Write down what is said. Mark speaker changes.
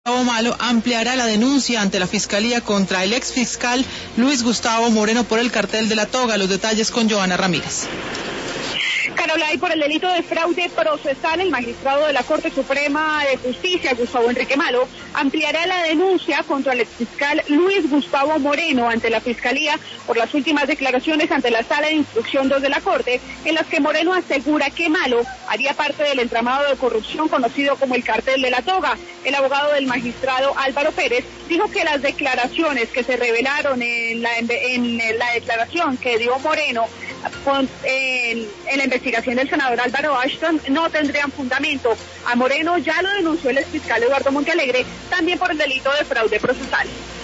Speaker 1: Gustavo Malo ampliará la denuncia ante la Fiscalía contra el exfiscal Luis Gustavo Moreno por el cartel de la toga. Los detalles con Joana Ramírez.
Speaker 2: Carolay, por el delito de fraude procesal, el magistrado de la Corte Suprema de Justicia, Gustavo Enrique Malo, ampliará la denuncia contra el exfiscal Luis Gustavo Moreno ante la Fiscalía por las últimas declaraciones ante la Sala de Instrucción 2 de la Corte, en las que Moreno asegura que Malo haría parte del entramado de corrupción conocido como el cartel de la toga. El abogado del magistrado Álvaro Pérez dijo que las declaraciones que se revelaron en la declaración que dio Moreno en la investigación del senador Álvaro Ashton no tendrían fundamento. A Moreno ya lo denunció el exfiscal Eduardo Montealegre, también por el delito de fraude procesal.